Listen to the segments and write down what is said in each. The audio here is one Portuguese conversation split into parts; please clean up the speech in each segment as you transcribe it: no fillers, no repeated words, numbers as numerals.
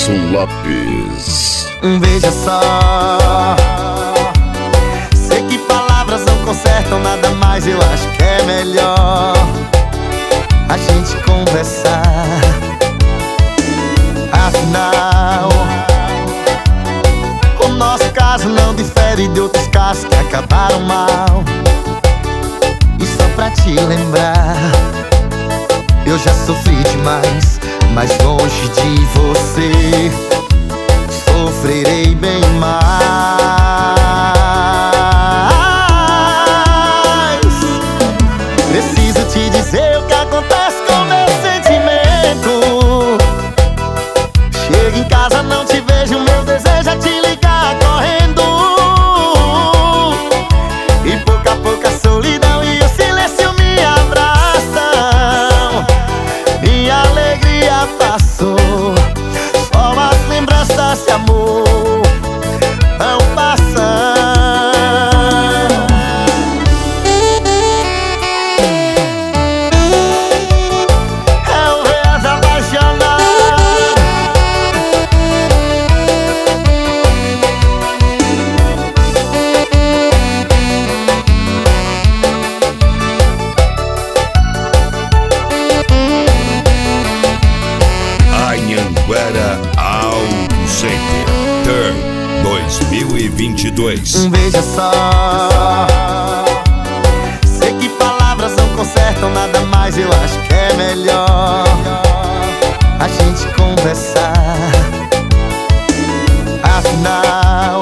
Gleison Lopes. Veja só, sei que palavras não consertam nada, mas eu acho que é melhor a gente conversar. Afinal, o nosso caso não difere de outros casos que acabaram mal. E só pra te lembrar, eu já sofri demais, mas longe de você sofrerei bem mais. Preciso te dizer o que acontece com meu sentimento. Chego em casa, não te vejo, meu desejo é te ligar correndo. E pouco a pouco a solidão e o silêncio me abraçam. Minha alegria passou, só as lembranças desse amor vão passando. É o rezo apaixonado. Anhanguera Auto Center 2022. Veja só, sei que palavras não consertam nada, mas eu acho que é melhor a gente conversar. Afinal,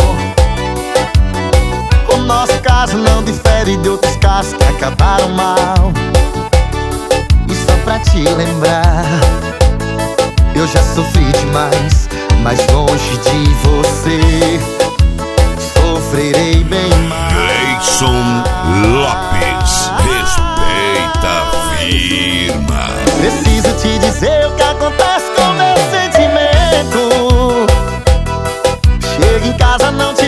o nosso caso não difere de outros casos que acabaram mal. E só pra te lembrar, eu já sofri demais, mas longe de você sofrerei bem mais. Gleison Lopes, respeita a firma. Preciso te dizer o que acontece com meu sentimento. Chego em casa, não te